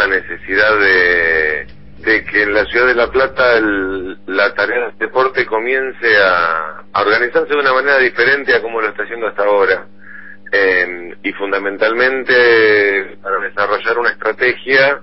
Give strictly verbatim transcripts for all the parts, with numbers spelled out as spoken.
necesidad de, de que en la ciudad de La Plata el, la tarea del deporte comience a, a organizarse de una manera diferente a como lo está haciendo hasta ahora. Eh, y fundamentalmente para desarrollar una estrategia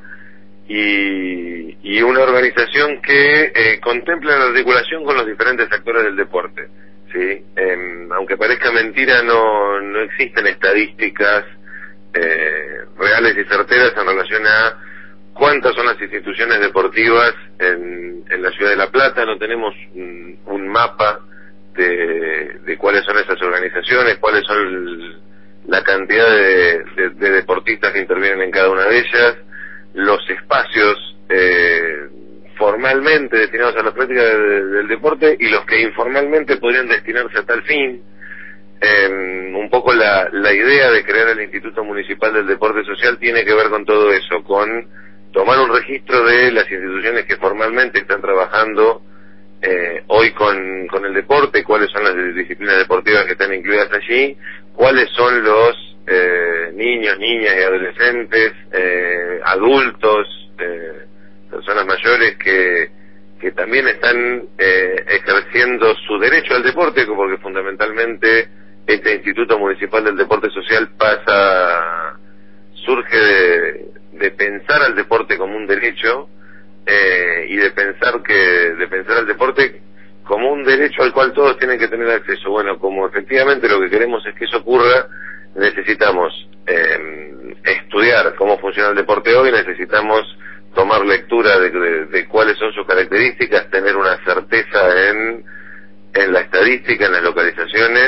y, y una organización que eh, contemple la articulación con los diferentes actores del deporte, ¿sí? Eh, aunque parezca mentira, no, no existen estadísticas eh, reales y certeras en relación a cuántas son las instituciones deportivas en, en la ciudad de La Plata. No tenemos un, un mapa de, de cuáles son esas organizaciones, cuáles son el, la cantidad de, de, de deportistas que intervienen en cada una de ellas, los espacios eh, formalmente destinados a la práctica de, de, del deporte y los que informalmente podrían destinarse a tal fin. Eh, un poco la, la idea de crear el Instituto Municipal del Deporte Social tiene que ver con todo eso, con tomar un registro de las instituciones que formalmente están trabajando eh, hoy con, con el deporte, cuáles son las disciplinas deportivas que están incluidas allí, cuáles son los eh, niños, niñas y adolescentes, eh, adultos, eh, personas mayores que, que también están eh, ejerciendo su derecho al deporte, porque fundamentalmente este Instituto Municipal del Deporte Social pasa, surge de, de pensar al deporte como un derecho eh, y de pensar que, de pensar al deporte como un derecho al cual todos tienen que tener acceso. Bueno, como efectivamente lo que queremos es que eso ocurra, necesitamos eh, estudiar cómo funciona el deporte hoy, necesitamos tomar lectura de, de, de cuáles son sus características, tener una certeza en, en la estadística, en las localizaciones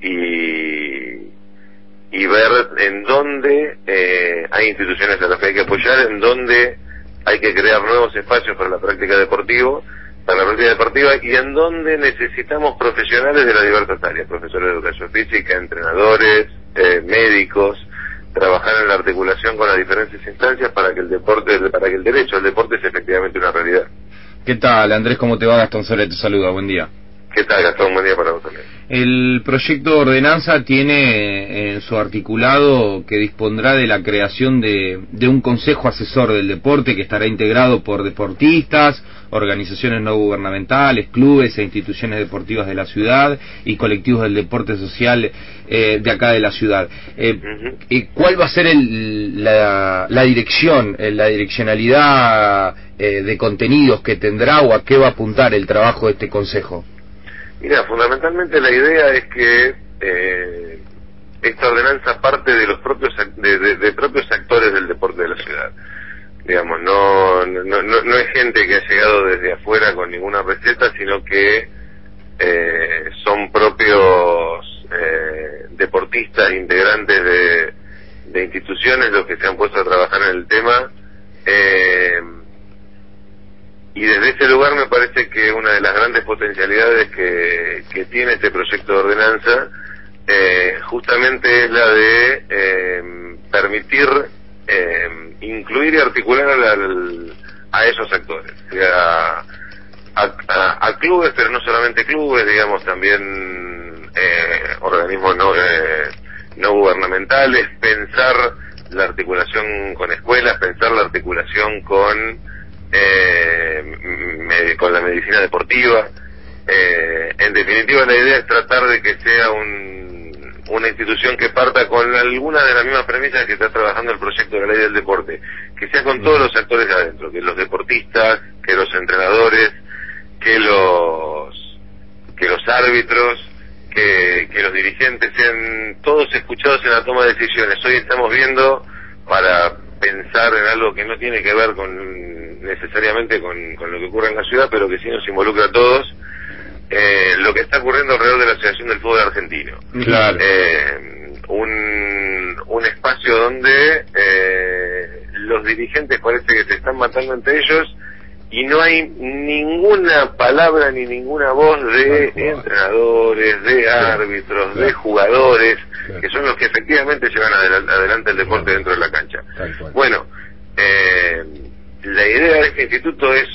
y, y ver en dónde eh, hay instituciones a las que hay que apoyar, en dónde hay que crear nuevos espacios para la práctica deportiva, para la práctica deportiva y en dónde necesitamos profesionales de las diversas áreas, profesores de educación física, entrenadores, eh, médicos, trabajar en la articulación con las diferentes instancias para que el deporte, para que el derecho al deporte sea efectivamente una realidad. ¿Qué tal, Andrés? ¿Cómo te va? Gastón Soler te saluda, buen día. ¿Qué tal, Gastón? Buen día para vos también. El proyecto de ordenanza tiene en su articulado que dispondrá de la creación de, de un consejo asesor del deporte que estará integrado por deportistas, organizaciones no gubernamentales, clubes e instituciones deportivas de la ciudad y colectivos del deporte social eh, de acá de la ciudad. Eh, uh-huh. eh, ¿Cuál va a ser el, la, la dirección, la direccionalidad eh, de contenidos que tendrá o a qué va a apuntar el trabajo de este consejo? Mira, fundamentalmente la idea es que eh, esta ordenanza parte de los propios de, de, de propios actores del deporte de la ciudad. Digamos, no, no no no es gente que ha llegado desde afuera con ninguna receta, sino que eh, son propios eh, deportistas, integrantes de, de instituciones los que se han puesto a trabajar en el tema. Eh, Y desde ese lugar me parece que una de las grandes potencialidades que, que tiene este proyecto de ordenanza eh, justamente es la de eh, permitir eh, incluir y articular al, a esos actores, o sea, a, a, a clubes, pero no solamente clubes, digamos, también eh, organismos no, eh, no gubernamentales, pensar la articulación con escuelas, pensar la articulación con Eh, me, con la medicina deportiva. Eh, en definitiva, la idea es tratar de que sea un, una institución que parta con algunas de las mismas premisas que está trabajando el proyecto de la ley del deporte, que sea con todos los actores de adentro, que los deportistas, que los entrenadores, que los que los árbitros, que, que los dirigentes sean todos escuchados en la toma de decisiones. Hoy estamos viendo, para pensar en algo que no tiene que ver con necesariamente con, con lo que ocurre en la ciudad, pero que sí nos involucra a todos, eh, lo que está ocurriendo alrededor de la Asociación del Fútbol Argentino. Claro. Eh, un, un espacio donde eh, los dirigentes parece que se están matando entre ellos y no hay ninguna palabra ni ninguna voz de entrenadores, de árbitros, claro, de jugadores, claro, que son los que efectivamente llevan adel- adelante el deporte, claro, dentro de la cancha. Bueno, eh, la idea de este instituto es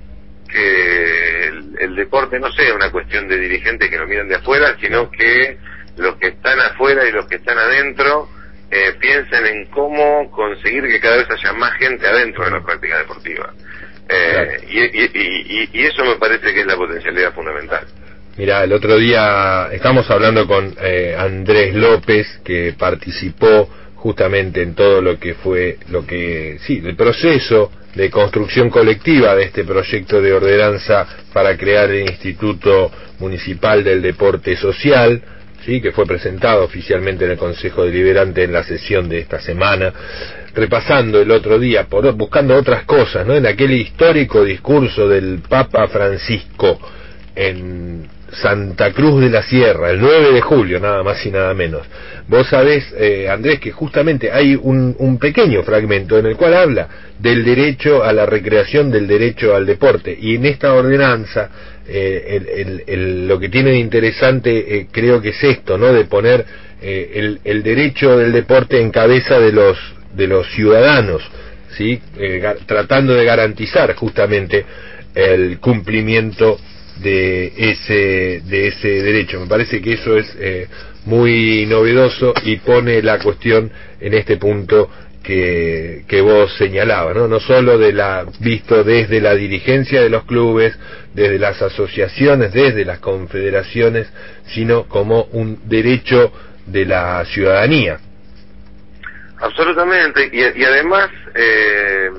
que el, el deporte no sea una cuestión de dirigentes que lo miran de afuera, sino que los que están afuera y los que están adentro eh, piensen en cómo conseguir que cada vez haya más gente adentro de la práctica deportiva. Eh, claro. y, y, y, y eso me parece que es la potencialidad fundamental. Mira, el otro día estamos hablando con eh, Andrés López, que participó justamente en todo lo que fue, lo que, sí, el proceso de construcción colectiva de este proyecto de ordenanza para crear el Instituto Municipal del Deporte Social, sí, que fue presentado oficialmente en el Consejo Deliberante en la sesión de esta semana, repasando el otro día, por, buscando otras cosas, ¿no? En aquel histórico discurso del Papa Francisco en Santa Cruz de la Sierra, el nueve de julio, nada más y nada menos. Vos sabés, eh, Andrés, que justamente hay un, un pequeño fragmento en el cual habla del derecho a la recreación, del derecho al deporte, y en esta ordenanza eh, el, el, el, lo que tiene de interesante eh, creo que es esto, ¿no? De poner eh, el, el derecho del deporte en cabeza de los de los ciudadanos, ¿sí? Eh, tratando de garantizar justamente el cumplimiento de ese de ese derecho. Me parece que eso es eh, muy novedoso y pone la cuestión en este punto que, que vos señalabas, ¿no? No solo de la visto desde la dirigencia de los clubes, desde las asociaciones, desde las confederaciones, sino como un derecho de la ciudadanía. Absolutamente, y, y además, eh,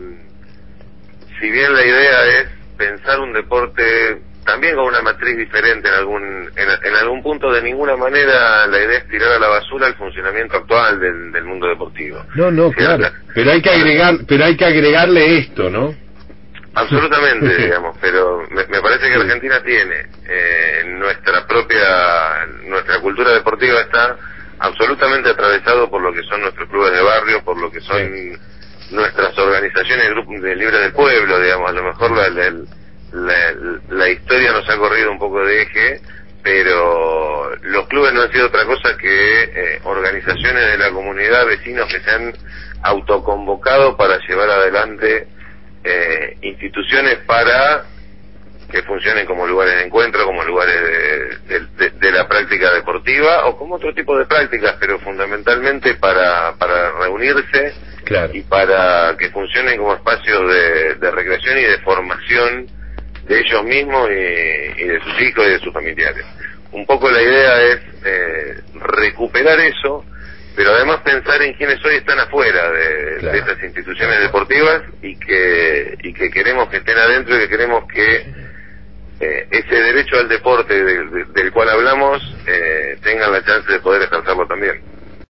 si bien la idea es pensar un deporte también con una matriz diferente en algún en, en algún punto, de ninguna manera la idea es tirar a la basura el funcionamiento actual del, del mundo deportivo. No, no, claro, pero hay que agregar, pero hay que agregarle esto, ¿no? Absolutamente, digamos, pero me, me parece que Argentina tiene eh, nuestra propia, nuestra cultura deportiva está absolutamente atravesado por lo que son nuestros clubes de barrio, por lo que son sí. nuestras organizaciones de grupos de libres del pueblo, digamos. A lo mejor la, la, la, la historia nos ha corrido un poco de eje, pero los clubes no han sido otra cosa que eh, organizaciones de la comunidad, vecinos que se han autoconvocado para llevar adelante eh, instituciones para que funcionen como lugares de encuentro, como lugares de, de, de, de la práctica deportiva o como otro tipo de prácticas, pero fundamentalmente para, para reunirse claro. y para que funcionen como espacios de, de recreación y de formación de ellos mismos y, y de sus hijos y de sus familiares. Un poco la idea es eh, recuperar eso, pero además pensar en quienes hoy están afuera de, claro. de estas instituciones deportivas y que, y que queremos que estén adentro y que queremos que Eh, ese derecho al deporte de, de, del cual hablamos eh, tengan la chance de poder ejercerlo también.